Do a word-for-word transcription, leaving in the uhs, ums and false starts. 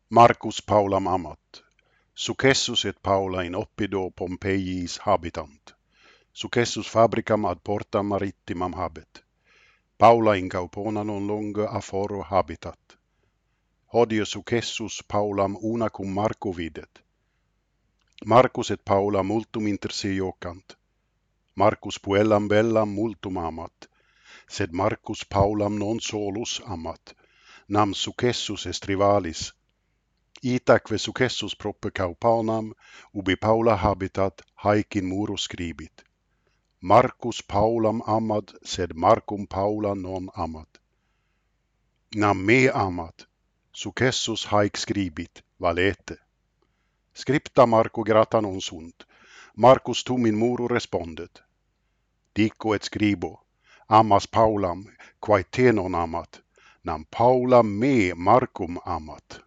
Marcus Paulam amat. Successus et Paula in oppido Pompeiis habitant. Successus fabricam ad portam marittimam habet. Paula in caupona non longa a foro habitat. Hodie successus Paulam una cum Marco videt. Marcus et Paula multum inter se iocant. Marcus puellam bellam multum amat, sed Marcus Paulam non solus amat, nam successus est rivalis. Itaque successus prope Caupanam, ubi Paula habitat, haec in muro scribit. Marcus Paulam amat, sed Marcum Paula non amat. Nam me amat, successus haec scribit, valete. Scripta Marco grata non sunt, Marcus tum in muro respondet. Dico et scribo, amas Paulam, quae te non amat, nam Paulam me Marcum amat.